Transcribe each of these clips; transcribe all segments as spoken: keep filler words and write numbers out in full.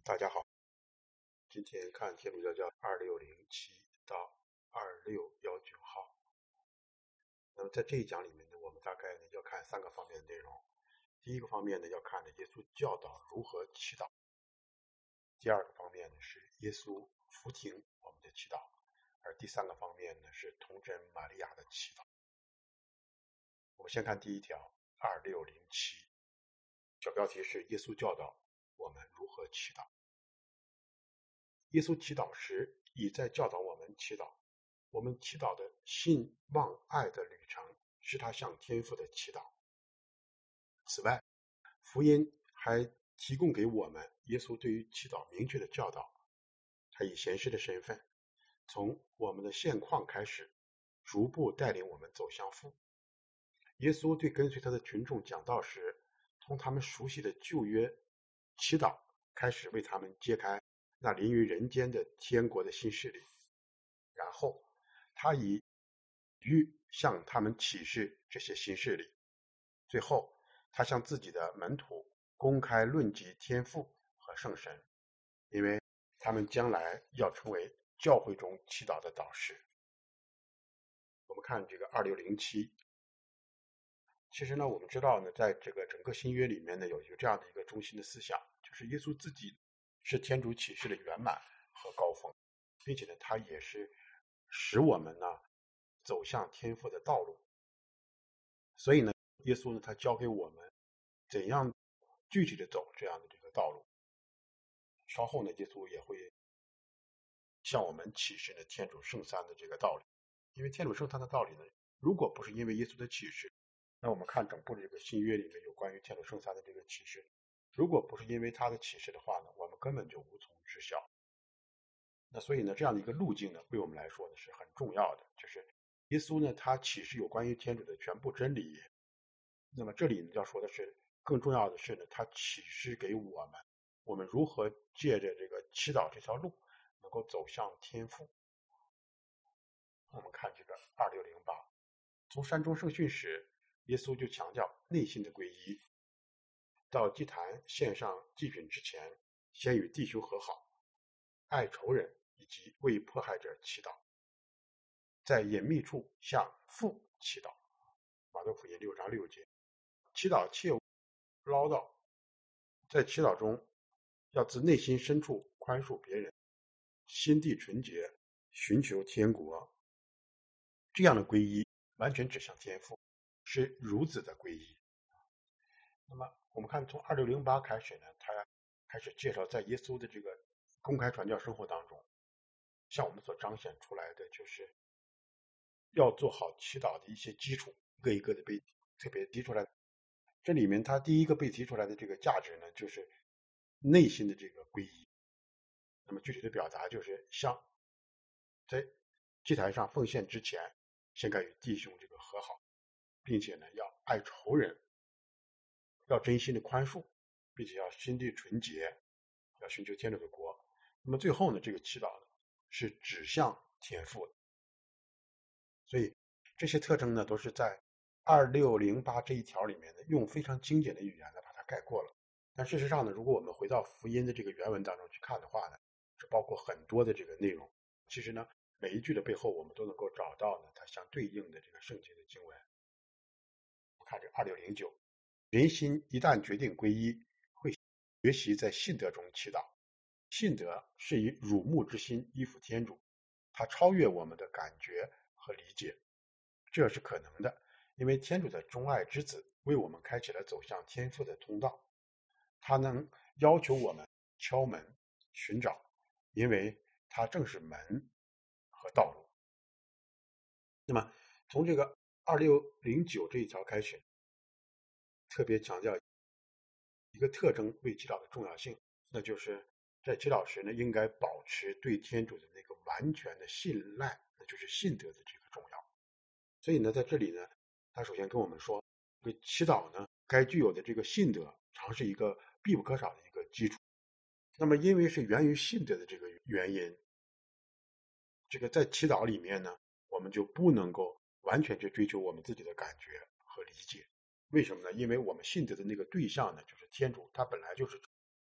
大家好，今天看天主教教二六零七到二六一九号。那么在这一讲里面呢，我们大概呢要看三个方面的内容。第一个方面呢，要看呢耶稣教导如何祈祷；第二个方面呢是耶稣扶听我们的祈祷；而第三个方面呢是童真玛利亚的祈祷。我们先看第一条，二六零七，小标题是耶稣教导我们如何祈祷。耶稣祈祷时已在教导我们祈祷，我们祈祷的信望爱的旅程是他向天父的祈祷。此外，福音还提供给我们耶稣对于祈祷明确的教导。他以贤师的身份，从我们的现况开始，逐步带领我们走向父。耶稣对跟随他的群众讲道时，从他们熟悉的旧约祈祷开始，为他们揭开那临于人间的天国的新势力，然后他以比喻向他们启示这些新势力，最后他向自己的门徒公开论及天父和圣神，因为他们将来要成为教会中祈祷的导师。我们看这个二六零七，其实呢，我们知道呢，在这个整个新约里面呢，有一个这样的一个中心的思想，就是耶稣自己是天主启示的圆满和高峰，并且呢，他也是使我们呢走向天父的道路。所以呢，耶稣呢，他教给我们怎样具体的走这样的这个道路。稍后呢，耶稣也会向我们启示呢天主圣三的这个道理。因为天主圣三的道理呢，如果不是因为耶稣的启示，那我们看整部这个新约里面有关于天主圣三的这个启示，如果不是因为他的启示的话呢，我们根本就无从知晓。那所以呢，这样的一个路径呢，对我们来说呢是很重要的，就是耶稣呢他启示有关于天主的全部真理。那么这里呢要说的是，更重要的是呢，他启示给我们，我们如何借着这个祈祷这条路，能够走向天父。我们看这个二六零八，从山中圣训时，耶稣就强调内心的皈依。到祭坛献上祭品之前，先与弟兄和好，爱仇人，以及为迫害者祈祷，在隐秘处向父祈祷。马太福音六章六节，祈祷切勿唠叨，在祈祷中要自内心深处宽恕别人，心地纯洁，寻求天国。这样的皈依完全指向天父，是孺子的皈依。那么我们看从二六零八开始呢，他开始介绍在耶稣的这个公开传教生活当中，向我们所彰显出来的就是要做好祈祷的一些基础，一个一个的被特别提出来。这里面他第一个被提出来的这个价值呢，就是内心的这个皈依。那么具体的表达就是像在祭坛上奉献之前，先该与弟兄这个和好，并且呢要爱仇人，要真心的宽恕，并且要心地纯洁，要寻求天主的国。那么最后呢，这个祈祷呢是指向天父的。所以这些特征呢，都是在二六零八这一条里面呢，用非常精简的语言呢把它概括了。但事实上呢，如果我们回到福音的这个原文当中去看的话呢，是包括很多的这个内容。其实呢，每一句的背后我们都能够找到呢它相对应的这个圣经的经文。我看这二六零九，人心一旦决定皈依，会学习在信德中祈祷。信德是以辱慕之心依附天主，它超越我们的感觉和理解，这是可能的，因为天主的钟爱之子为我们开启了走向天父的通道，他能要求我们敲门寻找，因为他正是门和道路。那么从这个二六零九这一条开始，特别强调一个特征为祈祷的重要性，那就是在祈祷时呢，应该保持对天主的那个完全的信赖，那就是信德的这个重要。所以呢，在这里呢，他首先跟我们说，这个祈祷呢，该具有的这个信德，常是一个必不可少的一个基础。那么，因为是源于信德的这个原因，这个在祈祷里面呢，我们就不能够完全去追求我们自己的感觉和理解。为什么呢？因为我们信德的那个对象呢，就是天主，他本来就是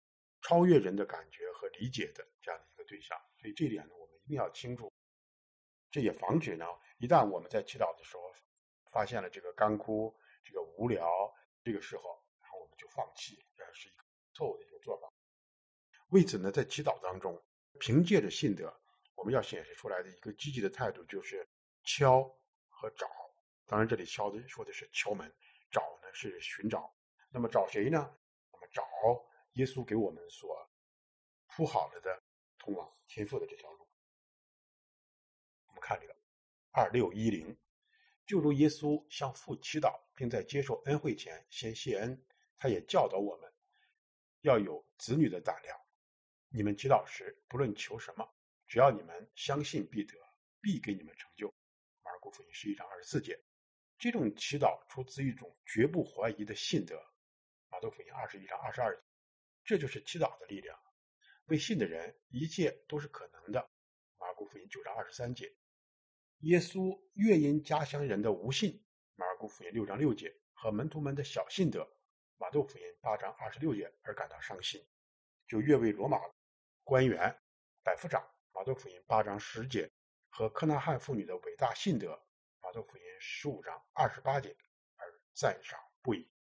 超越人的感觉和理解的这样的一个对象。所以这一点呢，我们一定要清楚。这也防止呢，一旦我们在祈祷的时候发现了这个干枯、这个无聊，这个时候，然后我们就放弃，这是一个错误的一个做法。为此呢，在祈祷当中，凭借着信德，我们要显示出来的一个积极的态度就是敲和找。当然，这里敲的说的是敲门，找呢是寻找。那么找谁呢？那么找耶稣给我们所铺好了的通往天父的这条路。我们看这个二六一零，就如耶稣向父祈祷，并在接受恩惠前先谢恩，他也教导我们要有子女的胆量。你们祈祷时，不论求什么，只要你们相信必得，必给你们成就。马尔谷福音十一章二十四节。这种祈祷出自一种绝不怀疑的信德。马窦福音二十一章二十二节。这就是祈祷的力量。为信的人，一切都是可能的。马尔谷福音九章二十三节。耶稣越因家乡人的无信，马尔谷福音六章六节，和门徒们的小信德，马窦福音八章二十六节而感到伤心，就越为罗马官员、百夫长，马窦福音八章十节，和科纳汉妇女的伟大信德，马窦福音十五章二十八节而赞赏不已。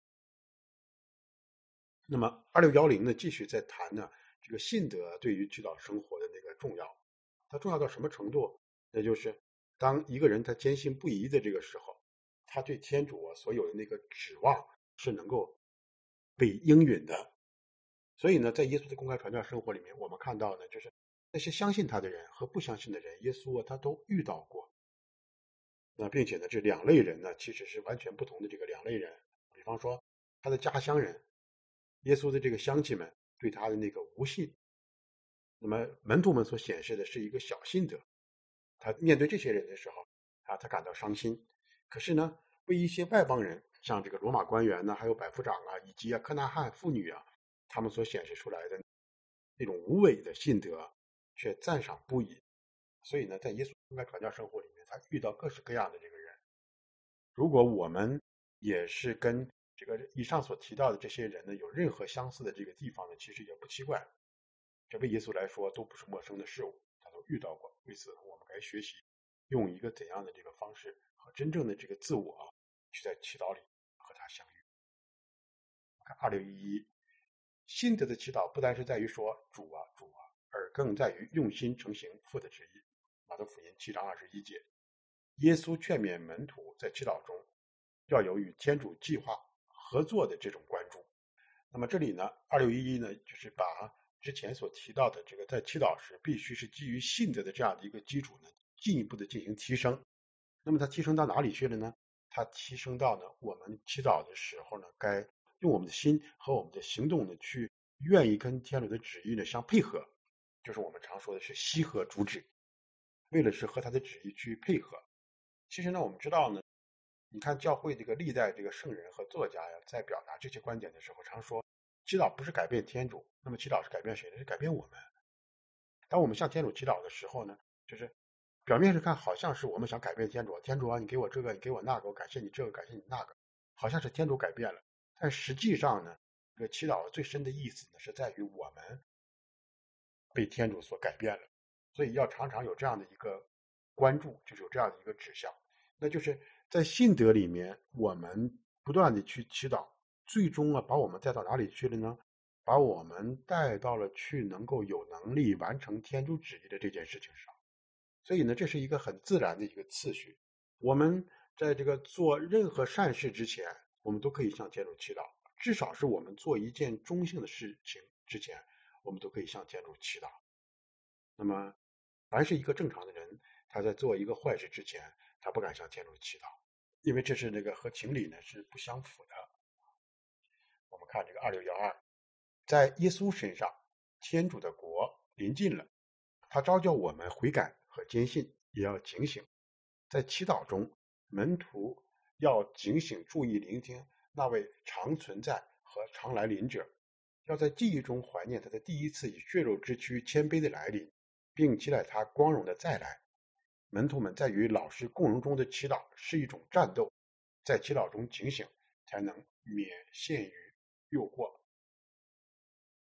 那么二六一零呢，继续在谈呢这个信德对于祈祷生活的那个重要。它重要到什么程度？那就是当一个人他坚信不疑的这个时候，他对天主啊所有的那个指望是能够被应允的。所以呢，在耶稣的公开传教生活里面，我们看到呢，就是那些相信他的人和不相信的人，耶稣啊他都遇到过。那并且呢，这两类人呢，其实是完全不同的这个两类人。比方说，他的家乡人，耶稣的这个乡亲们对他的那个无信，那么门徒们所显示的是一个小信德。他面对这些人的时候啊，他感到伤心。可是呢，为一些外邦人，像这个罗马官员呢，还有百夫长啊，以及啊科纳汉妇女啊，他们所显示出来的那种无伪的信德，却赞赏不已。所以呢，在耶稣公开传教生活里面，他遇到各式各样的这个人。如果我们也是跟这个以上所提到的这些人呢有任何相似的这个地方呢，其实也不奇怪。这对耶稣来说都不是陌生的事物，他都遇到过。为此，我们该学习用一个怎样的这个方式和真正的这个自我啊，去在祈祷里和他相遇。看二六一一，信德的祈祷不单是在于说主啊主啊，而更在于用心承行父的旨意。马窦福音七章二十一节，耶稣劝勉门徒在祈祷中要有与天主计划合作的这种关注。那么这里呢，二六一一呢，就是把之前所提到的这个在祈祷时必须是基于信德的这样的一个基础呢，进一步的进行提升。那么它提升到哪里去了呢？它提升到呢，我们祈祷的时候呢，该用我们的心和我们的行动呢，去愿意跟天主的旨意呢相配合，就是我们常说的是羲和主旨，为了是和他的旨意去配合。其实呢，我们知道呢，你看教会这个历代这个圣人和作家呀，在表达这些观点的时候，常说祈祷不是改变天主，那么祈祷是改变谁呢？是改变我们。当我们向天主祈祷的时候呢，就是表面上看好像是我们想改变天主，天主啊，你给我这个，你给我那个，我感谢你这个，感谢你那个，好像是天主改变了。但实际上呢，这个祈祷最深的意思呢，是在于我们被天主所改变了。所以要常常有这样的一个关注，就是有这样的一个指向，那就是在信德里面，我们不断的去祈祷，最终啊，把我们带到哪里去了呢？把我们带到了去能够有能力完成天主旨意的这件事情上。所以呢，这是一个很自然的一个次序。我们在这个做任何善事之前，我们都可以向天主祈祷，至少是我们做一件中性的事情之前，我们都可以向天主祈祷。那么凡是一个正常的人，他在做一个坏事之前，他不敢向天主祈祷，因为这是那个和情理呢是不相符的。我们看这个二六一二，在耶稣身上，天主的国临近了，他召叫我们悔改和坚信，也要警醒。在祈祷中，门徒要警醒注意聆听那位常存在和常来临者，要在记忆中怀念他的第一次以血肉之躯谦卑的来临，并期待他光荣的再来。门徒们在与老师共荣中的祈祷是一种战斗，在祈祷中警醒，才能免陷于诱惑。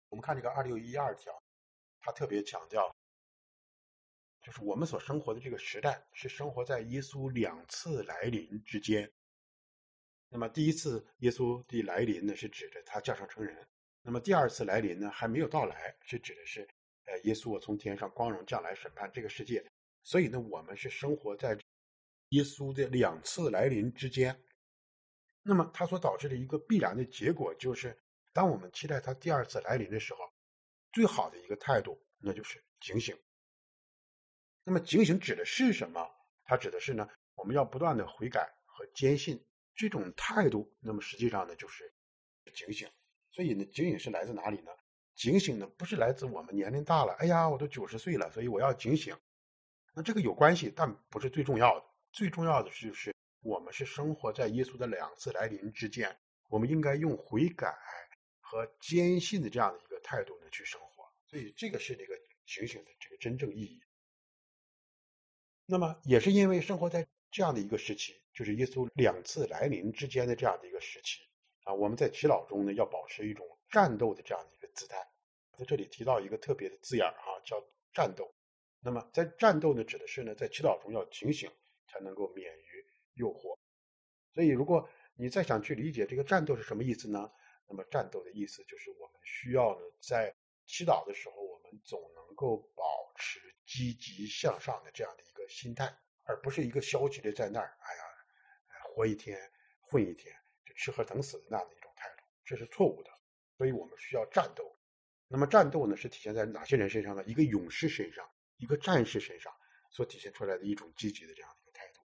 我们看这个二六一二条，他特别强调，就是我们所生活的这个时代是生活在耶稣两次来临之间。那么第一次耶稣的来临呢，是指着他降生成人；那么第二次来临呢，还没有到来，是指的是，呃，耶稣从天上光荣降来审判这个世界。所以呢，我们是生活在耶稣的两次来临之间。那么它所导致的一个必然的结果就是，当我们期待他第二次来临的时候，最好的一个态度那就是警醒。那么警醒指的是什么？它指的是呢，我们要不断的悔改和坚信这种态度。那么实际上呢，就是警醒。所以呢，警醒是来自哪里呢？警醒呢，不是来自我们年龄大了，哎呀，我都九十岁了，所以我要警醒。那这个有关系，但不是最重要的。最重要的就是我们是生活在耶稣的两次来临之间，我们应该用悔改和坚信的这样的一个态度呢去生活。所以这个是这个警醒的这个真正意义。那么也是因为生活在这样的一个时期，就是耶稣两次来临之间的这样的一个时期啊，我们在祈祷中呢要保持一种战斗的这样的一个姿态。在这里提到一个特别的字眼啊，叫战斗。那么在战斗呢，指的是呢在祈祷中要警醒，才能够免于诱惑。所以如果你再想去理解这个战斗是什么意思呢？那么战斗的意思就是我们需要呢在祈祷的时候，我们总能够保持积极向上的这样的一个心态，而不是一个消极的在那儿，哎呀，活一天混一天，就吃喝等死的那样的一种态度，这是错误的。所以我们需要战斗。那么战斗呢，是体现在哪些人身上呢？一个勇士身上，一个战士身上所体现出来的一种积极的这样的一个态度。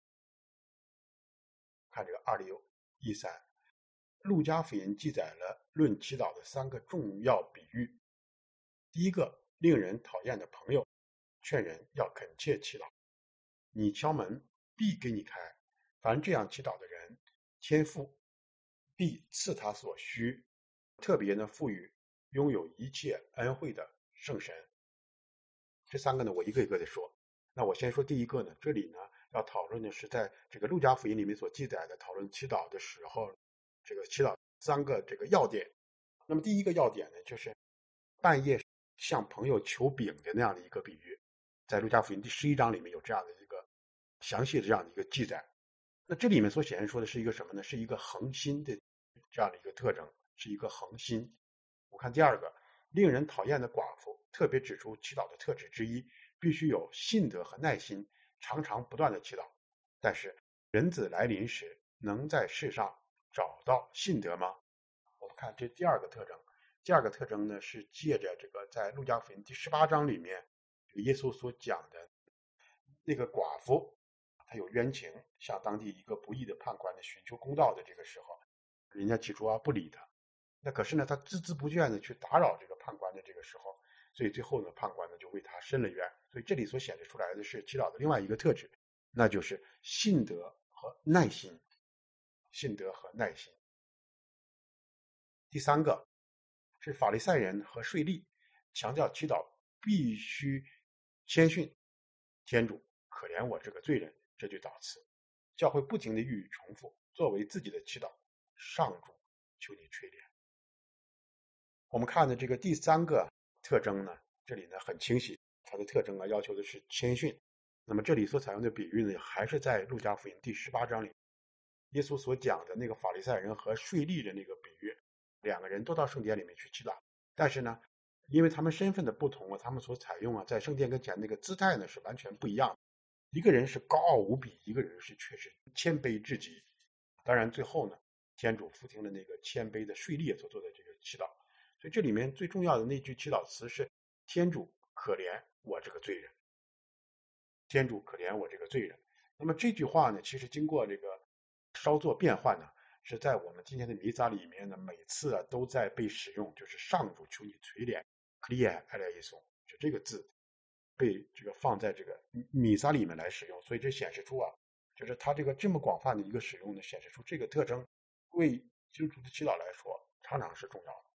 看这个二六一三，路加福音记载了论祈祷的三个重要比喻。第一个，令人讨厌的朋友，劝人要恳切祈祷。你敲门，必给你开。凡这样祈祷的人，天父必赐他所需，特别呢赋予拥有一切恩惠的圣神。这三个呢，我一个一个的说。那我先说第一个呢，这里呢要讨论的是在这个路加福音里面所记载的讨论祈祷的时候，这个祈祷三个这个要点。那么第一个要点呢，就是半夜向朋友求饼的那样的一个比喻，在路加福音第十一章里面有这样的一个详细的这样的一个记载。那这里面所显现出的是一个什么呢？是一个恒心的这样的一个特征，是一个恒心。我看第二个，令人讨厌的寡妇，特别指出祈祷的特质之一，必须有信德和耐心，常常不断的祈祷。但是人子来临时，能在世上找到信德吗？我们看这第二个特征。第二个特征呢，是借着这个在路加福音第十八章里面，耶稣所讲的那个寡妇，她有冤情，向当地一个不义的判官呢寻求公道的这个时候，人家起初啊不理他，那可是呢他孜孜不倦的去打扰这个判官的这个时候，所以最后呢判官呢就为他伸了冤。所以这里所显示出来的是祈祷的另外一个特质，那就是信德和耐心。信德和耐心。第三个是法利赛人和税吏，强调祈祷必须谦逊。天主可怜我这个罪人这句祷词，教会不停地予以重复，作为自己的祈祷。上主求你垂怜。我们看的这个第三个特征呢，这里呢很清晰，它的特征啊要求的是谦逊。那么这里所采用的比喻呢，还是在路加福音第十八章里耶稣所讲的那个法利赛人和税吏的那个比喻。两个人都到圣殿里面去祈祷，但是呢因为他们身份的不同啊，他们所采用啊在圣殿跟前那个姿态呢是完全不一样的。一个人是高傲无比，一个人是确实谦卑至极。当然最后呢，天主复听了那个谦卑的税吏所做的这个祈祷。所以这里面最重要的那句祈祷词是天主可怜我这个罪人。天主可怜我这个罪人。那么这句话呢，其实经过这个稍作变换呢，是在我们今天的弥撒里面呢，每次啊都在被使用，就是上主求你垂怜 clear 艾莱耶松，就这个字被这个放在这个弥撒里面来使用。所以这显示出啊，就是它这个这么广泛的一个使用呢，显示出这个特征为基督徒的祈祷来说常常是重要的。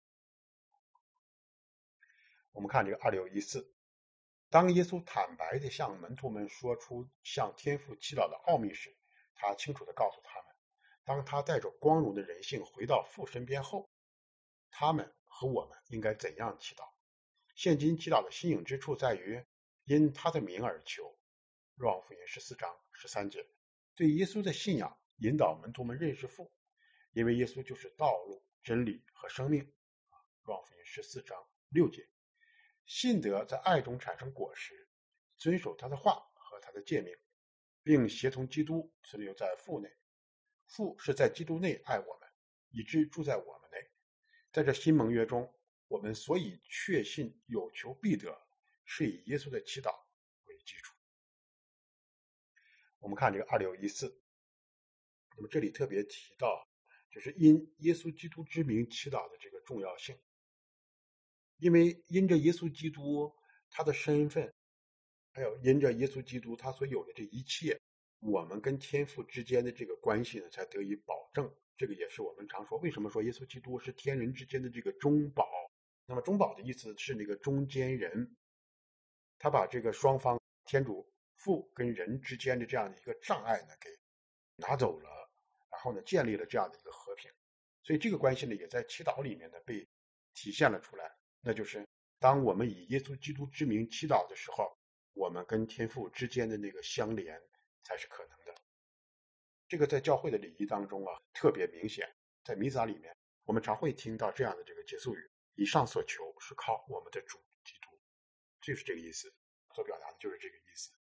我们看这个二六一四，当耶稣坦白地向门徒们说出向天父祈祷的奥秘时，他清楚地告诉他们，当他带着光荣的人性回到父身边后，他们和我们应该怎样祈祷。现今祈祷的新颖之处在于因他的名而求。若望福音十四章十三节，对耶稣的信仰引导门徒们认识父，因为耶稣就是道路、真理和生命。若望福音十四章六节，信德在爱中产生果实，遵守他的话和他的诫命，并协同基督存留在父内。父是在基督内爱我们，以致住在我们内。在这新盟约中，我们所以确信有求必得，是以耶稣的祈祷为基础。我们看这个二六一四，那么这里特别提到，就是因耶稣基督之名祈祷的这个重要性。因为因着耶稣基督他的身份，还有因着耶稣基督他所有的这一切，我们跟天父之间的这个关系呢，才得以保证。这个也是我们常说，为什么说耶稣基督是天人之间的这个中保？那么中保的意思是那个中间人，他把这个双方天主父跟人之间的这样的一个障碍呢给拿走了，然后呢建立了这样的一个和平。所以这个关系呢也在祈祷里面呢被体现了出来，那就是当我们以耶稣基督之名祈祷的时候，我们跟天父之间的那个相连才是可能的。这个在教会的礼仪当中啊特别明显，在弥撒里面我们常会听到这样的这个结束语，以上所求是靠我们的主基督，就是这个意思，所表达的就是这个意思。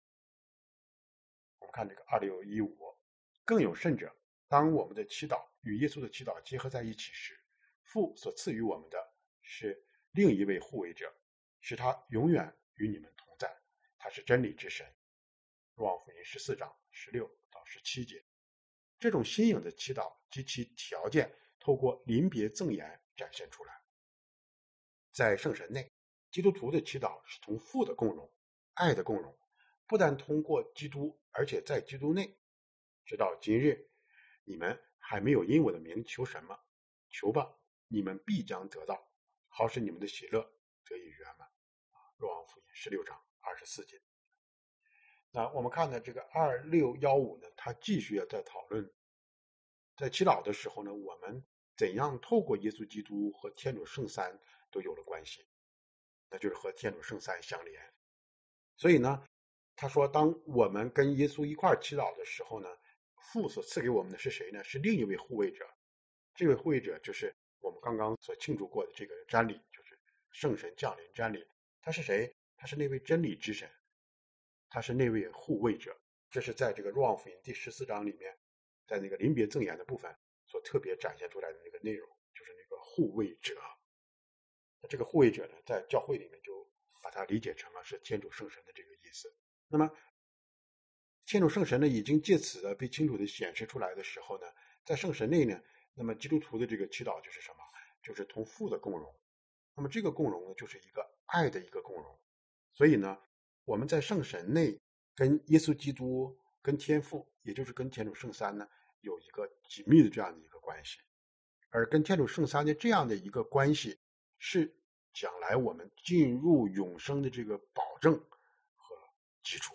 我们看这个二六一五，更有甚者，当我们的祈祷与耶稣的祈祷结合在一起时，父所赐予我们的是另一位护卫者，使他永远与你们同在，他是真理之神。若望福音十四章十六到十七节，这种新颖的祈祷及其条件透过临别赠言展现出来。在圣神内，基督徒的祈祷是同父的共融，爱的共融，不但通过基督，而且在基督内。直到今日，你们还没有因我的名求什么，求吧，你们必将得到，好使你们的喜乐得以圆满。若望福音十六章二十四节。那我们看呢，这个二六一五呢，他继续要在讨论，在祈祷的时候呢，我们怎样透过耶稣基督和天主圣三都有了关系，那就是和天主圣三相连。所以呢，他说，当我们跟耶稣一块祈祷的时候呢，父所赐给我们的是谁呢？是另一位护卫者。这位护卫者就是我们刚刚所庆祝过的这个瞻礼，就是圣神降临瞻礼。他是谁？他是那位真理之神，他是那位护卫者。这是在这个若望福音第十四章里面，在那个临别赠言的部分所特别展现出来的那个内容，就是那个护卫者。这个护卫者呢，在教会里面就把它理解成了是天主圣神的这个意思。那么天主圣神呢，已经借此的被清楚的显示出来的时候呢，在圣神内呢，那么基督徒的这个祈祷就是什么？就是同父的共融。那么这个共融呢，就是一个爱的一个共融。所以呢，我们在圣神内跟耶稣基督、跟天父，也就是跟天主圣三呢，有一个紧密的这样的一个关系。而跟天主圣三的这样的一个关系，是将来我们进入永生的这个保证和基础。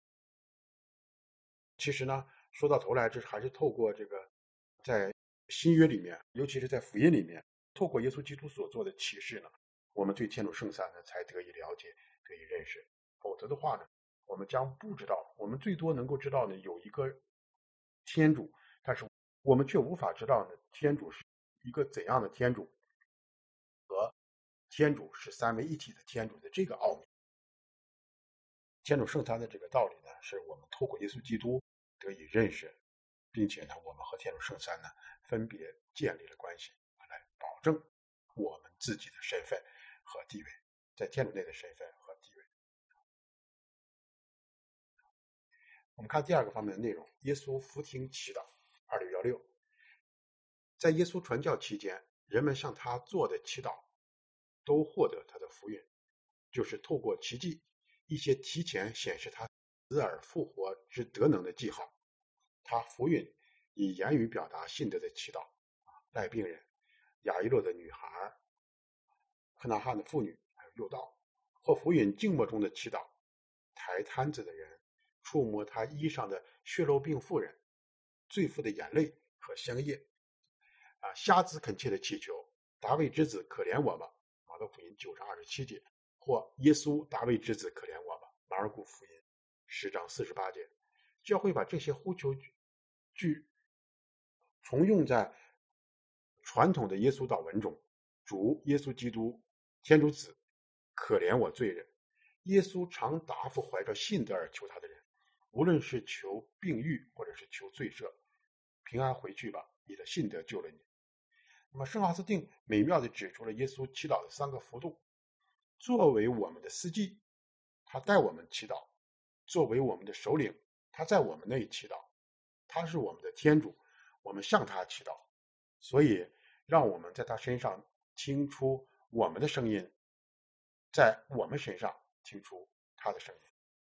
其实呢，说到头来，这还是透过这个在新约里面，尤其是在福音里面，透过耶稣基督所做的启示呢，我们对天主圣三呢才得以了解，得以认识。否则的话呢，我们将不知道，我们最多能够知道呢有一个天主，但是我们却无法知道呢天主是一个怎样的天主，和天主是三位一体的天主的这个奥秘。天主圣三的这个道理呢，是我们透过耶稣基督得以认识，并且呢，我们和天主圣三呢分别建立了关系，来保证我们自己的身份和地位，在天主内的身份和地位。我们看第二个方面的内容，耶稣福听祈祷二六一六。在耶稣传教期间，人们向他做的祈祷都获得他的福音，就是透过奇迹，一些提前显示他死而复活之德能的记号。他福音以言语表达信德的祈祷，带病人、亚伊洛的女孩、克纳汉的妇女，还有诱道，或福音静默中的祈祷，抬摊子的人，触摸他衣上的血漏病妇人，罪妇的眼泪和香液，啊，瞎子恳切的祈求， 大卫之子，可怜我吧，马可福音九章二十七节，或耶稣，大卫之子，可怜我吧，马尔谷福音十章四十八节。教会把这些呼求句重用在传统的耶稣祷文中，主耶稣基督，天主子，可怜我罪人。耶稣常答复怀着信德而求他的人，无论是求病愈或者是求罪赦，平安回去吧，你的信德救了你。那么圣奥斯定美妙地指出了耶稣祈祷的三个幅度：作为我们的司机，他带我们祈祷；作为我们的首领，他在我们内祈祷；他是我们的天主，我们向他祈祷。所以让我们在他身上听出我们的声音，在我们身上听出他的声音。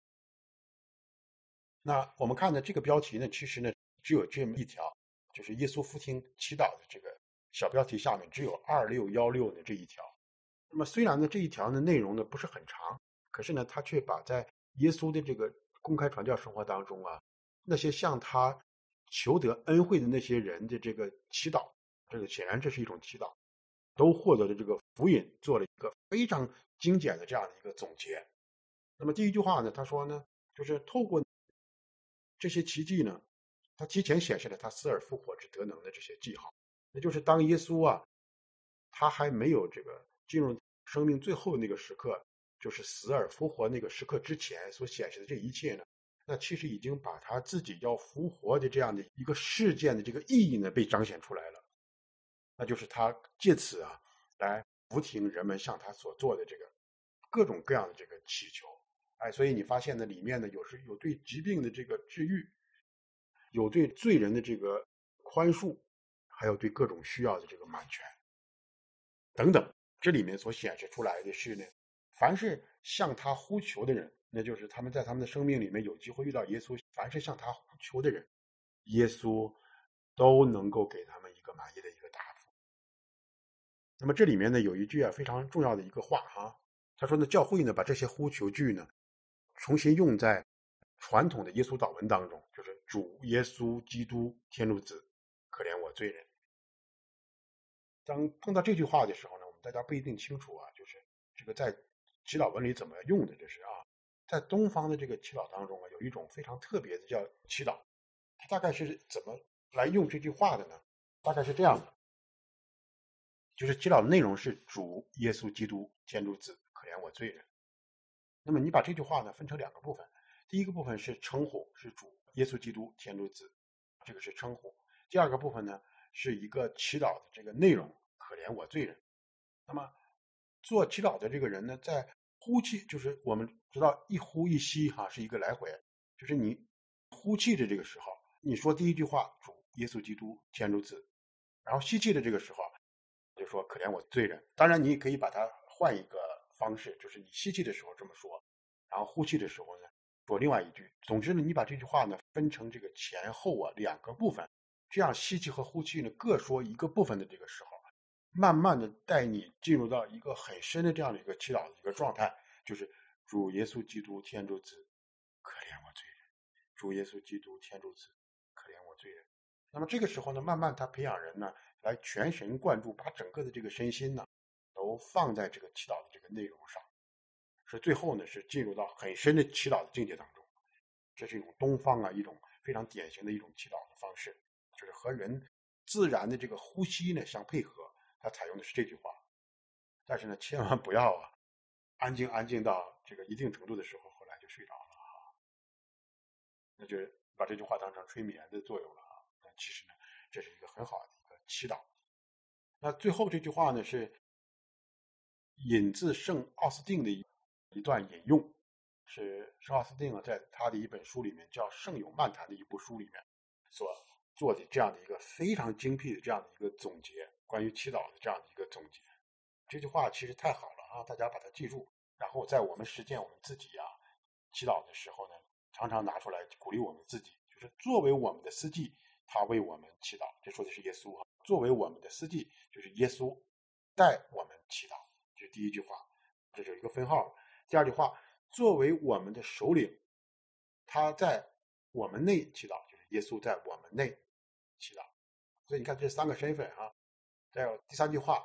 那我们看的这个标题呢，其实呢只有这么一条，就是耶稣复听祈祷的这个小标题下面只有二六一六的这一条。那么虽然呢这一条的内容呢不是很长，可是呢他却把在耶稣的这个公开传教生活当中啊，那些向他求得恩惠的那些人的这个祈祷，这个显然这是一种祈祷，都获得了这个福音，做了一个非常精简的这样的一个总结。那么第一句话呢，他说呢，就是透过这些奇迹呢，他提前显示了他死而复活之德能的这些记号。那就是当耶稣啊，他还没有这个进入生命最后那个时刻，就是死而复活那个时刻之前所显示的这一切呢，那其实已经把他自己要复活的这样的一个事件的这个意义呢被彰显出来了。那就是他借此啊来服听人们向他所做的这个各种各样的这个祈求。哎，所以你发现呢，里面呢有时有对疾病的这个治愈，有对罪人的这个宽恕，还有对各种需要的这个满全等等。这里面所显示出来的是呢，凡是向他呼求的人，那就是他们在他们的生命里面有机会遇到耶稣，凡是向他呼求的人，耶稣都能够给他们一个满意的一个答复。那么这里面呢有一句啊非常重要的一个话哈，他说呢，教会呢把这些呼求句呢重新用在传统的耶稣祷文当中，就是主耶稣基督天主子，可怜我罪人。当碰到这句话的时候呢，我们大家不一定清楚啊，就是这个在祈祷文里怎么用的，这是啊，在东方的这个祈祷当中啊，有一种非常特别的叫祈祷，它大概是怎么来用这句话的呢？大概是这样的，就是祈祷的内容是主耶稣基督天主子，可怜我罪人。那么你把这句话呢分成两个部分，第一个部分是称呼，是主耶稣基督天主子，这个是称呼。第二个部分呢是一个祈祷的这个内容，可怜我罪人。那么做祈祷的这个人呢，在呼气，就是我们知道一呼一吸哈是一个来回，就是你呼气的这个时候，你说第一句话主耶稣基督天主子，然后吸气的这个时候就说可怜我罪人。当然你也可以把它换一个方式，就是你吸气的时候这么说，然后呼气的时候呢说另外一句。总之呢，你把这句话呢分成这个前后啊两个部分，这样吸气和呼气呢各说一个部分的这个时候，慢慢的带你进入到一个很深的这样的一个祈祷的一个状态，就是主耶稣基督天主子，可怜我罪人。主耶稣基督天主子，可怜我罪人。那么这个时候呢，慢慢他培养人呢来全神贯注，把整个的这个身心呢都放在这个祈祷的这个内容上，是最后呢是进入到很深的祈祷的境界当中。这是一种东方啊一种非常典型的一种祈祷的方式，就是和人自然的这个呼吸呢相配合，他采用的是这句话。但是呢千万不要啊安静安静到这个一定程度的时候，后来就睡着了啊，那就把这句话当成催眠的作用了啊。那其实呢这是一个很好的一个祈祷。那最后这句话呢是引自圣奥斯定的一段引用，是圣奥斯定啊在他的一本书里面叫《圣咏漫谈》的一部书里面所做的这样的一个非常精辟的这样的一个总结，关于祈祷的这样的一个总结。这句话其实太好了啊，大家把它记住，然后在我们实践我们自己啊祈祷的时候呢，常常拿出来鼓励我们自己，就是作为我们的司祭，他为我们祈祷。这说的是耶稣啊，作为我们的司祭，就是耶稣带我们祈祷，这是第一句话，这是一个分号。第二句话，作为我们的首领，他在我们内祈祷，就是耶稣在我们内祈祷。所以你看这三个身份啊。再有第三句话，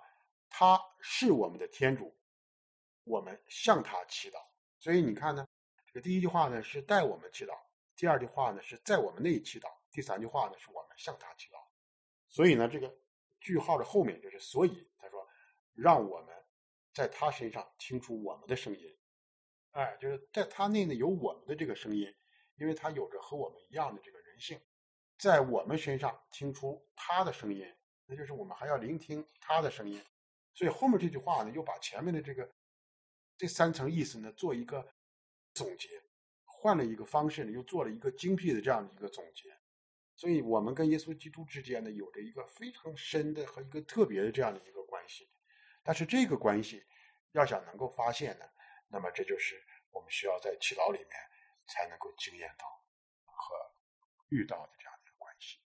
他是我们的天主，我们向他祈祷。所以你看呢，这个第一句话呢是带我们祈祷，第二句话呢是在我们内祈祷，第三句话呢是我们向他祈祷。所以呢，这个句号的后面就是所以，他说让我们在他身上听出我们的声音。哎，就是在他内呢有我们的这个声音，因为他有着和我们一样的这个人性，在我们身上听出他的声音，那就是我们还要聆听他的声音。所以后面这句话呢，又把前面的这个这三层意思呢做一个总结，换了一个方式呢，又做了一个精辟的这样的一个总结。所以我们跟耶稣基督之间呢，有着一个非常深的和一个特别的这样的一个关系。但是这个关系要想能够发现呢，那么这就是我们需要在祈祷里面才能够经验到和遇到的这样的一个关系。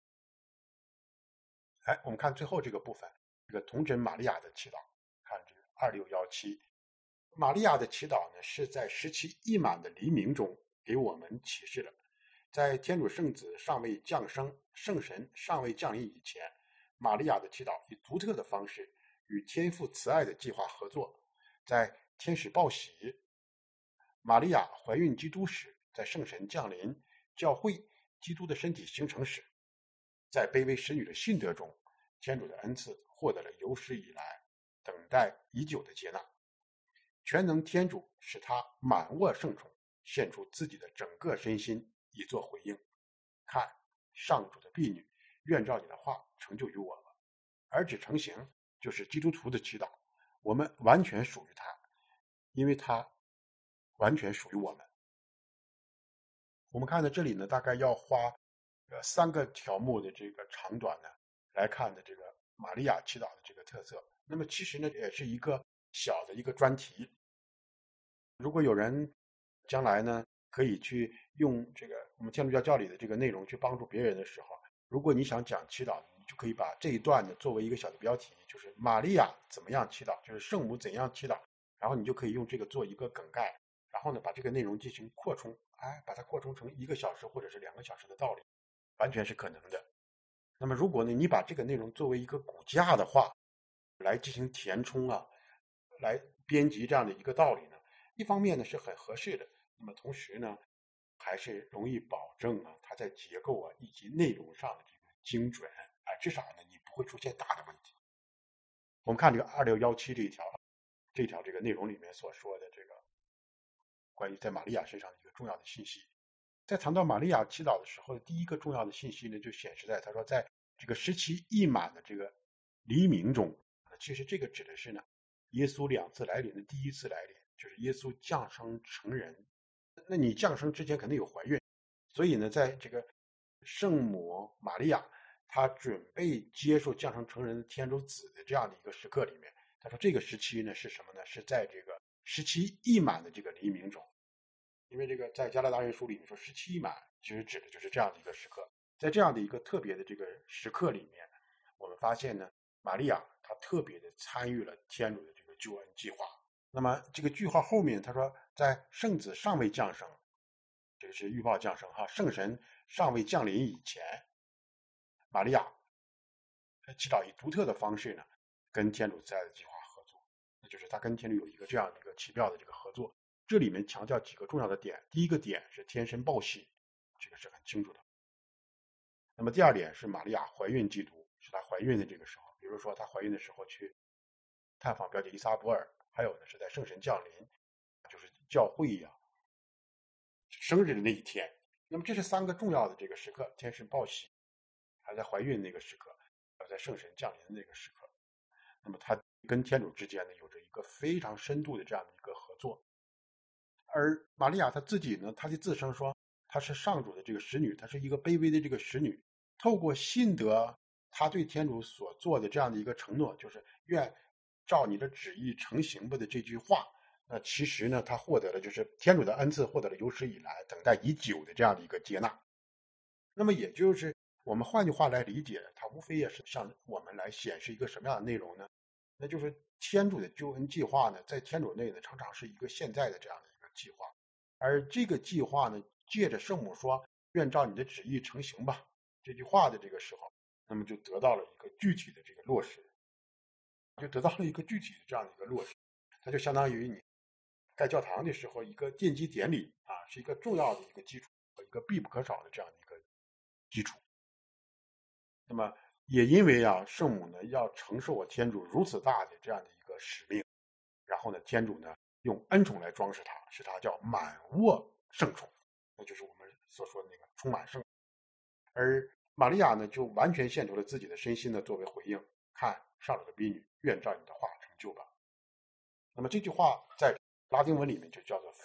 哎，我们看最后这个部分，这个童真玛利亚的祈祷，看这个二六幺七，玛利亚的祈祷呢是在十七溢满的黎明中给我们启示了。在天主圣子尚未降生，圣神尚未降临以前，玛利亚的祈祷以独特的方式与天父慈爱的计划合作。在天使报喜，玛利亚怀孕基督时，在圣神降临，教会基督的身体形成时，在卑微使女的信德中，天主的恩赐获得了有史以来等待已久的接纳。全能天主使他满握圣宠，献出自己的整个身心以作回应。看，上主的婢女，愿照你的话成就于我们。儿子成形就是基督徒的祈祷，我们完全属于他，因为他完全属于我们。我们看到这里呢，大概要花呃三个条目的这个长短呢来看的这个玛利亚祈祷的这个特色。那么其实呢，也是一个小的一个专题。如果有人将来呢可以去用这个我们天主教教理的这个内容去帮助别人的时候，如果你想讲祈祷，你就可以把这一段呢作为一个小的标题，就是玛利亚怎么样祈祷，就是圣母怎样祈祷，然后你就可以用这个做一个梗概，然后呢把这个内容进行扩充，哎，把它扩充成一个小时或者是两个小时的道理，完全是可能的。那么如果呢你把这个内容作为一个骨架的话来进行填充啊，来编辑这样的一个道理呢，一方面呢是很合适的，那么同时呢还是容易保证啊它在结构啊以及内容上的这个精准啊，至少呢你不会出现大的问题。我们看这个二六一七这一条，这条这个内容里面所说的这个关于在玛利亚身上的一个重要的信息，在谈到玛利亚祈祷的时候，第一个重要的信息呢就显示在他说在这个时期溢满的这个黎明中，其实这个指的是呢耶稣两次来临的第一次来临，就是耶稣降生成人。那你降生之前肯定有怀孕，所以呢在这个圣母玛利亚她准备接受降生成人的天主子的这样的一个时刻里面，他说这个时期呢是什么呢？是在这个时期溢满的这个黎明中。因为这个在加拉达人书里面说时期溢满，其实指的就是这样的一个时刻。在这样的一个特别的这个时刻里面，我们发现呢玛利亚她特别的参与了天主的这个救恩计划。那么这个句号后面他说在圣子尚未降生，这个是预报降生哈，圣神尚未降临以前，玛利亚祈祷以独特的方式呢跟天主慈爱的计划合作，那就是他跟天主有一个这样的一个奇妙的这个合作。这里面强调几个重要的点，第一个点是天神报喜，这个是很清楚的。那么第二点是玛利亚怀孕基督，是她怀孕的这个时候，比如说她怀孕的时候去探访表姐伊莎伯尔，还有呢是在圣神降临，就是教会呀、啊、生日的那一天。那么这是三个重要的这个时刻，天神报喜，还在怀孕那个时刻，还有在圣神降临的那个时刻。那么她跟天主之间呢有着一个非常深度的这样的一个合作。而玛利亚她自己呢，她的自称说她是上主的这个使女，她是一个卑微的这个使女，透过信德她对天主所做的这样的一个承诺，就是愿照你的旨意成行吧的这句话，那其实呢她获得了就是天主的恩赐，获得了有史以来等待已久的这样的一个接纳。那么也就是我们换句话来理解，它无非也是向我们来显示一个什么样的内容呢？那就是天主的救恩计划呢，在天主内呢常常是一个现在的这样的计划，而这个计划呢借着圣母说愿照你的旨意成行吧这句话的这个时候，那么就得到了一个具体的这个落实。 就得到了一个具体的这样的一个落实。它就相当于你盖教堂的时候一个奠基典礼啊，是一个重要的一个基础和一个必不可少的这样的一个基础。那么也因为啊，圣母呢要承受我天主如此大的这样的一个使命，然后呢，天主呢用恩宠来装饰她，使她叫满握圣宠，那就是我们所说的那个充满圣。而玛利亚呢，就完全献出了自己的身心呢，作为回应。看，上主的婢女，愿照你的话成就吧。那么这句话在拉丁文里面就叫做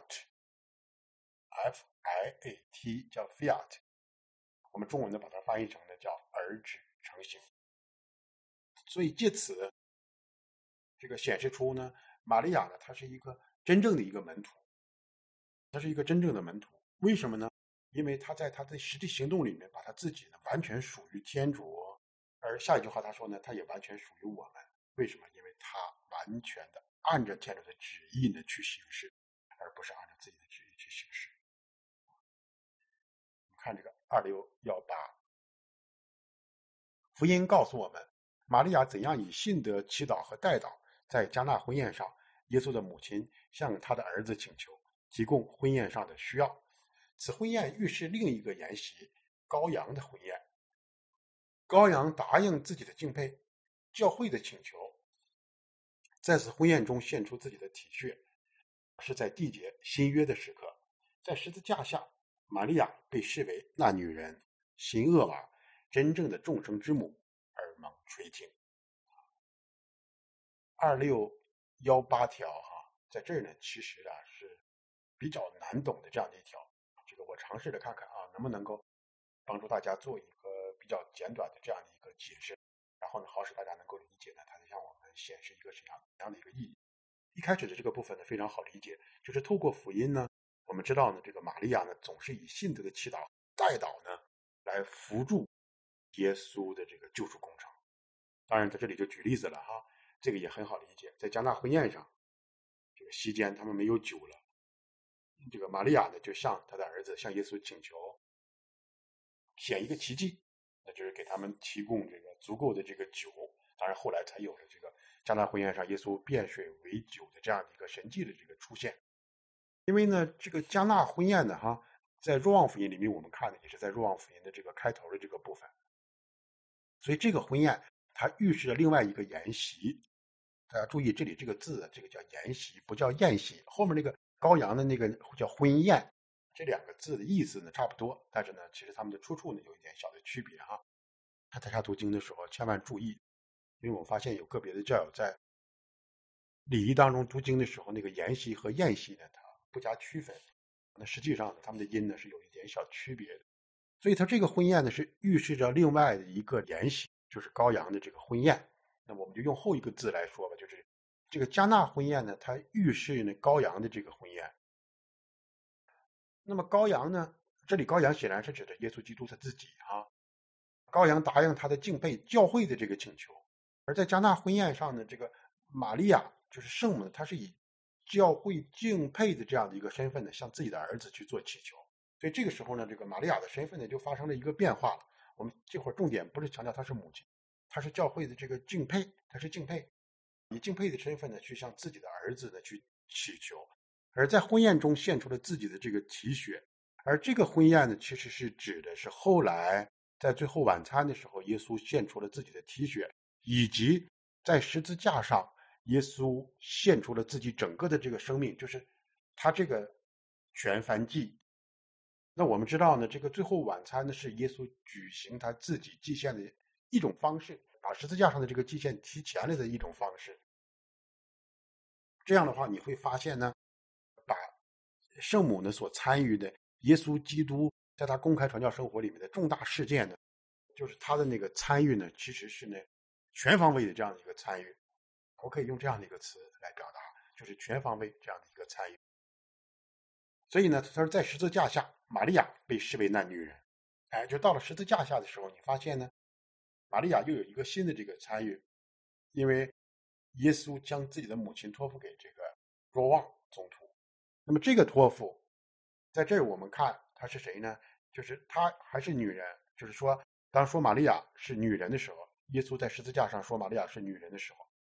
fiat，F I A T， 叫 fiat。我们中文呢把它翻译成呢叫儿旨成行。所以借此这个显示出呢，玛利亚呢，她是一个真正的一个门徒，她是一个真正的门徒。为什么呢？因为她在她的实际行动里面，把她自己呢完全属于天主，而下一句话她说呢，她也完全属于我们。为什么？因为她完全的按着天主的旨意呢去行事，而不是按照自己的旨意去行事。我们看这个二六一八，福音告诉我们，玛利亚怎样以信德祈祷和代祷，在迦纳婚宴上，耶稣的母亲向他的儿子请求，提供婚宴上的需要。此婚宴预示另一个筵席，羔羊的婚宴。羔羊答应自己的敬佩，教会的请求，在此婚宴中献出自己的体血，是在缔结新约的时刻。在十字架下，玛利亚被视为那女人，新厄瓦，真正的众生之母，而蒙垂听。二六一八条哈，在这儿呢，其实啊是比较难懂的这样的一条。这个我尝试着看看啊，能不能够帮助大家做一个比较简短的这样的一个解释，然后呢，好使大家能够理解呢，它向我们显示一个什么样的一个意义。一开始的这个部分呢，非常好理解，就是透过福音呢，我们知道呢，这个玛利亚呢，总是以信德的祈祷、代祷呢，来辅助耶稣的这个救赎工程。当然，在这里就举例子了哈。这个也很好理解，在迦纳婚宴上，这个席间他们没有酒了，这个玛利亚呢就向他的儿子向耶稣请求，显一个奇迹，那就是给他们提供这个足够的这个酒。当然后来才有了这个迦纳婚宴上耶稣变水为酒的这样的一个神迹的这个出现。因为呢，这个迦纳婚宴呢哈，在若望福音里面我们看的也是在若望福音的这个开头的这个部分，所以这个婚宴它预示了另外一个筵席。大家注意，这里这个字，这个叫筵席，不叫宴席。后面那个羔羊的那个叫婚宴，这两个字的意思呢差不多，但是呢，其实它们的出处呢有一点小的区别哈。大家读经的时候千万注意，因为我发现有个别的教友在礼仪当中读经的时候，那个筵席和宴席呢，它不加区分。那实际上呢，他们的音呢是有一点小区别的。所以它这个婚宴呢是预示着另外的一个筵席，就是羔羊的这个婚宴。那么我们就用后一个字来说吧，就是这个迦纳婚宴呢，它预示呢羔羊的这个婚宴。那么羔羊呢，这里羔羊显然是指的耶稣基督他自己啊。羔羊答应他的敬佩教会的这个请求，而在迦纳婚宴上呢，这个玛利亚就是圣母，她是以教会敬佩的这样的一个身份呢，向自己的儿子去做祈求。所以这个时候呢，这个玛利亚的身份呢就发生了一个变化了。我们这会儿重点不是强调她是母亲，她是教会的这个敬佩，她是敬佩，以敬佩的身份呢去向自己的儿子呢去祈求，而在婚宴中献出了自己的这个体血。而这个婚宴呢，其实是指的是后来在最后晚餐的时候，耶稣献出了自己的体血，以及在十字架上耶稣献出了自己整个的这个生命，就是他这个全燔祭。那我们知道呢，这个最后晚餐呢是耶稣举行他自己祭献的一种方式，把十字架上的这个祭献提前了的一种方式。这样的话，你会发现呢，把圣母呢所参与的耶稣基督在他公开传教生活里面的重大事件呢，就是他的那个参与呢，其实是呢全方位的这样的一个参与。我可以用这样的一个词来表达，就是全方位这样的一个参与。所以呢，他说在十字架下，玛利亚被视为那女人。哎，就到了十字架下的时候，你发现呢，玛利亚又有一个新的这个参与，因为耶稣将自己的母亲托付给这个若望宗徒。那么这个托付，在这儿我们看他是谁呢？就是他还是女人，就是说，当说玛利亚是女人的时候，耶稣在十字架上说玛利亚是女人的时候，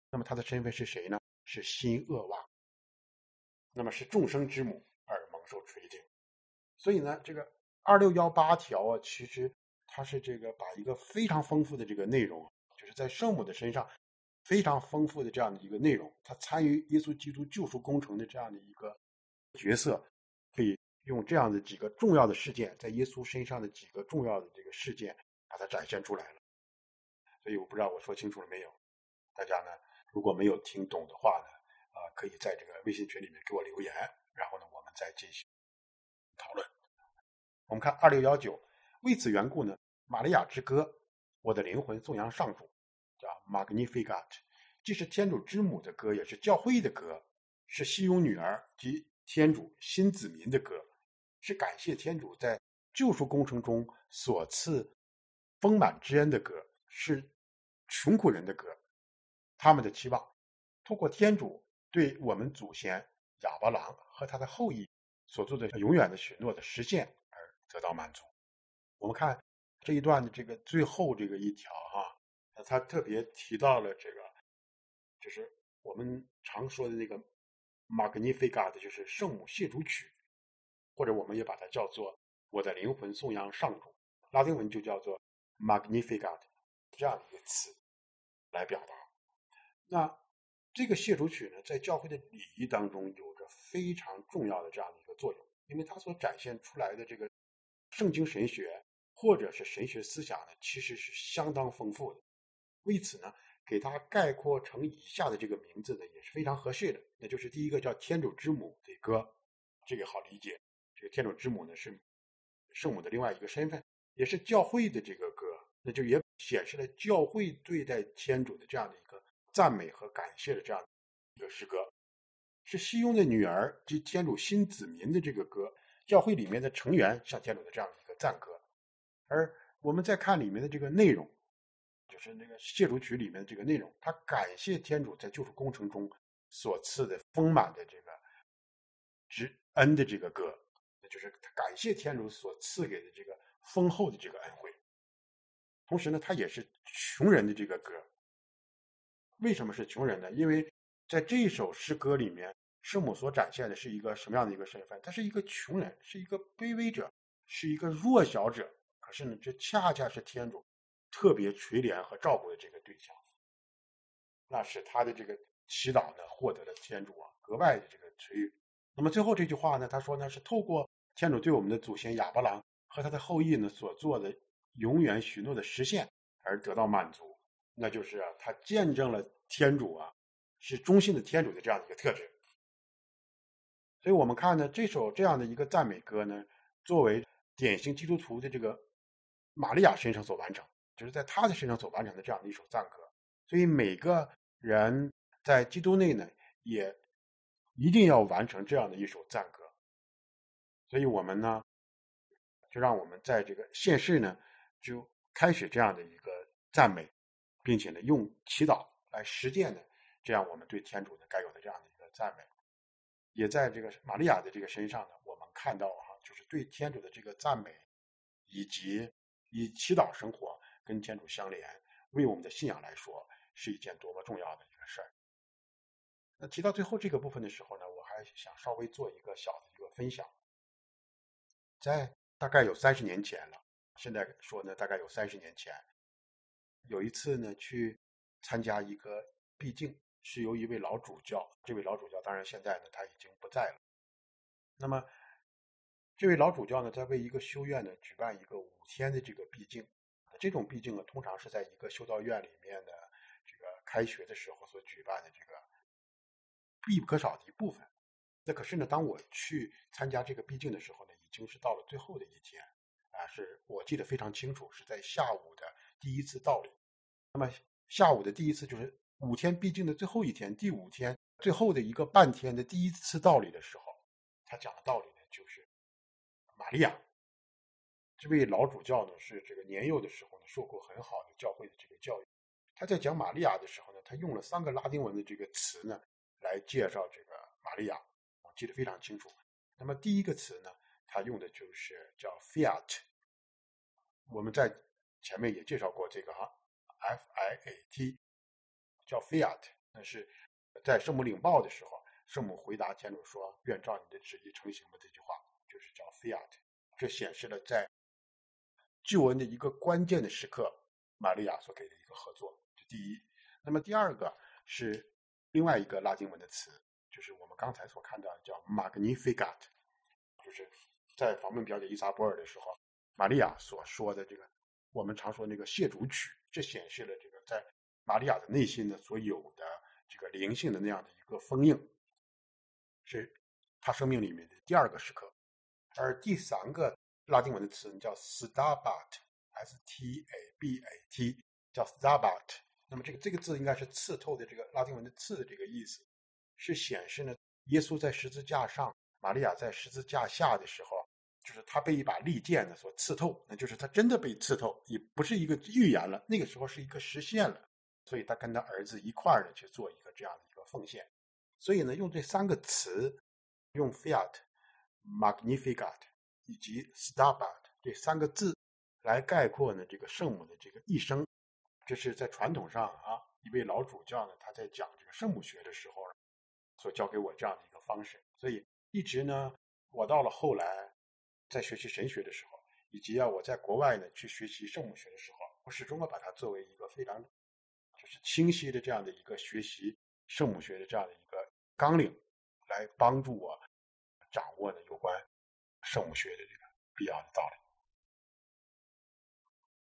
那么他的身份是谁呢？是新厄娃，那么是众生之母而蒙受垂定。所以呢，这个二六幺八条啊，其实它是这个把一个非常丰富的这个内容，就是在圣母的身上非常丰富的这样的一个内容，他参与耶稣基督救赎工程的这样的一个角色，可以用这样的几个重要的事件，在耶稣身上的几个重要的这个事件，把它展现出来了。所以我不知道我说清楚了没有？大家呢，如果没有听懂的话呢，啊、呃，可以在这个微信群里面给我留言，然后呢，我们再进行讨论。我们看二六一九，为此缘故呢，玛利亚之歌，我的灵魂颂扬上主，叫 Magnificat， 既是天主之母的歌，也是教会的歌，是西雍女儿及天主新子民的歌，是感谢天主在救赎工程中所赐丰满之恩的歌，是穷苦人的歌。他们的期望通过天主对我们祖先亚伯郎和他的后裔所做的永远的许诺的实现而得到满足。我们看这一段的这个最后这个一条哈，他特别提到了这个，就是我们常说的那个 Magnificat， 就是圣母谢主曲，或者我们也把它叫做我的灵魂颂扬上主，拉丁文就叫做 Magnificat， 这样的一个词来表达。那这个谢主曲呢，在教会的礼仪当中有着非常重要的这样的一个作用，因为它所展现出来的这个圣经神学或者是神学思想呢，其实是相当丰富的。为此呢，给它概括成以下的这个名字呢，也是非常合适的。那就是第一个叫天主之母的歌，这个好理解。这个天主之母呢，是圣母的另外一个身份，也是教会的这个歌，那就也显示了教会对待天主的这样的一个赞美和感谢的这样一个诗歌，是西雍的女儿及天主新子民的这个歌，教会里面的成员向天主的这样的一个赞歌。而我们再看里面的这个内容，就是那个谢主曲里面的这个内容，他感谢天主在救赎工程中所赐的丰满的这个之恩的这个歌，那就是感谢天主所赐给的这个丰厚的这个恩惠。同时呢，他也是穷人的这个歌。为什么是穷人呢？因为在这一首诗歌里面，圣母所展现的是一个什么样的一个身份？他是一个穷人，是一个卑微者，是一个弱小者。可是呢，这恰恰是天主特别垂怜和照顾的这个对象，那使他的这个祈祷呢，获得了天主啊格外的这个垂允。那么最后这句话呢，他说呢，是透过天主对我们的祖先亚伯郎和他的后裔呢所做的永远许诺的实现而得到满足。那就是啊，他见证了天主啊是忠心的天主的这样的一个特质。所以我们看呢，这首这样的一个赞美歌呢，作为典型基督徒的这个玛利亚身上所完成，就是在他的身上所完成的这样的一首赞歌。所以每个人在基督内呢，也一定要完成这样的一首赞歌。所以我们呢，就让我们在这个现世呢，就开始这样的一个赞美，并且呢，用祈祷来实践呢，这样我们对天主呢该有的这样的一个赞美。也在这个玛利亚的这个身上呢，我们看到哈、啊，就是对天主的这个赞美，以及以祈祷生活跟天主相连，为我们的信仰来说是一件多么重要的一个事儿。那提到最后这个部分的时候呢，我还想稍微做一个小的一个分享。在大概有三十年前了，现在说呢，大概有三十年前，有一次呢去参加一个闭境，是由一位老主教，这位老主教当然现在呢他已经不在了。那么这位老主教呢，在为一个修院呢举办一个五天的这个闭境。这种闭境呢，通常是在一个修道院里面的这个开学的时候所举办的这个必不可少的一部分。那可是呢，当我去参加这个闭境的时候呢，已经是到了最后的一天啊，是我记得非常清楚，是在下午的第一次道理。那么下午的第一次就是五天闭境的最后一天，第五天最后的一个半天的第一次道理的时候，他讲的道理呢就是玛利亚。这位老主教呢是这个年幼的时候呢受过很好的教会的这个教育。他在讲玛利亚的时候呢，他用了三个拉丁文的这个词呢来介绍这个玛利亚，我记得非常清楚。那么第一个词呢，他用的就是叫 fiat， 我们在前面也介绍过这个哈 ，F I A T， 叫 fiat， 那是在圣母领报的时候，圣母回答天主说愿照你的旨意成行吧，这句话就是叫 fiat。 这显示了在救恩的一个关键的时刻，玛利亚所给的一个合作，这第一。那么第二个是另外一个拉丁文的词，就是我们刚才所看到的叫 Magnificat， 就是在访问表姐伊莎波尔的时候，玛利亚所说的这个我们常说那个谢主曲，这显示了这个在玛利亚的内心呢所有的这个灵性的那样的一个封印，是她生命里面的第二个时刻。而第三个拉丁文的词叫 Stabat， S T A B A T， 叫 Stabat。 那么这个这个字应该是刺透的，这个拉丁文的刺的这个意思，是显示呢耶稣在十字架上，玛利亚在十字架下的时候，就是他被一把利剑呢所刺透，那就是他真的被刺透，也不是一个预言了，那个时候是一个实现了，所以他跟他儿子一块儿的去做一个这样的一个奉献。所以呢用这三个词，用 fiat、magnificat 以及 stabat 这三个字来概括呢这个圣母的这个一生。这是在传统上啊，一位老主教呢他在讲这个圣母学的时候所教给我这样的一个方式。所以一直呢我到了后来在学习神学的时候，以及啊我在国外呢去学习圣母学的时候，我始终要把它作为一个非常就是清晰的这样的一个学习圣母学的这样的一个纲领，来帮助我掌握呢有关圣母学的这个必要的道理。